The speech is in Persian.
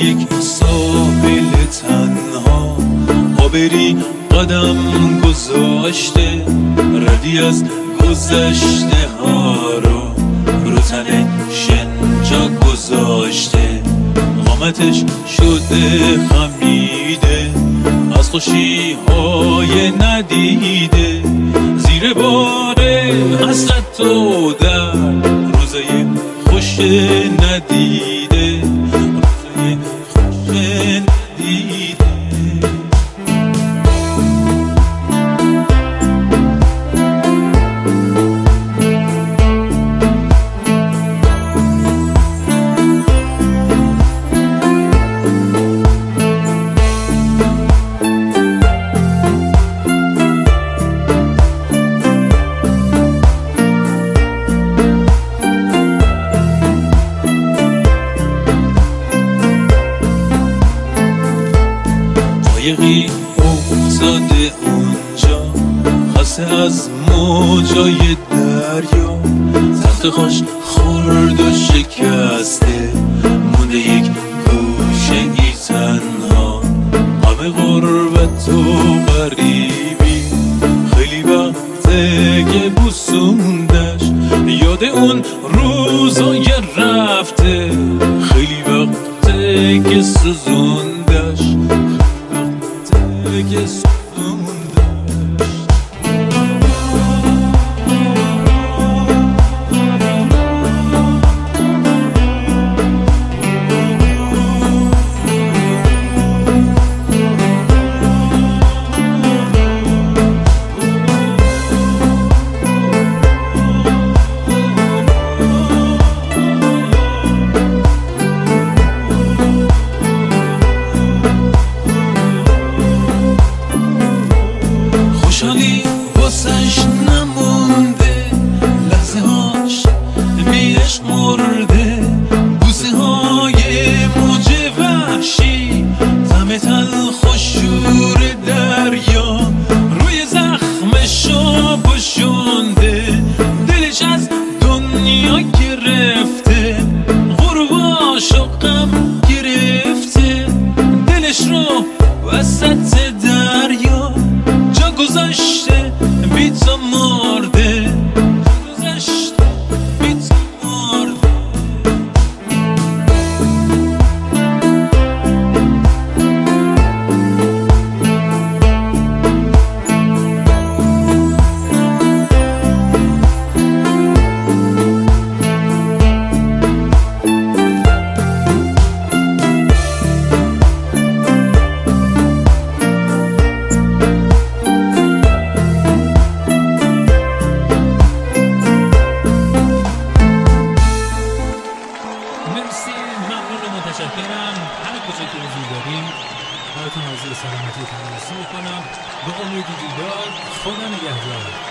یک ساحل تنها آبری قدم گذاشته، ردی از گذشته ها رو تن شنجا گذاشته. قامتش شده خمیده از خوشی های ندیده، زیر بار حسرت و در روزای خوش ندیده، روزای خوش ندیده. قایقی افتاده اونجا خسته از موجای دریا، تخت خوش خورد و شکسته، مونده یک گوشه ای تنها. همه غربت و غریبی خیلی وقته که بوسوندش، یاد اون روزای رفته، خیلی وقته که سوزوندش، که سوزوندش. خوشحالی واسش نمونده، لحظه هاش بیش مرده، بوسه های موج وحشی، طعم تلخ و شور دریا روی زخمشو پوشونده. دلش از دنیا گرفته، غروباشو غم گرفته، دلش رو وسط دریا جا گذاشته، بی تو مرده، جا گذاشته، بی تو مرده. مرسی، ممنون و متشکرم. هر کجا که حضور داریم براتون آرزوی سلامتی و تندرستی میکنم. به امید دیدار، خدا نگهدار.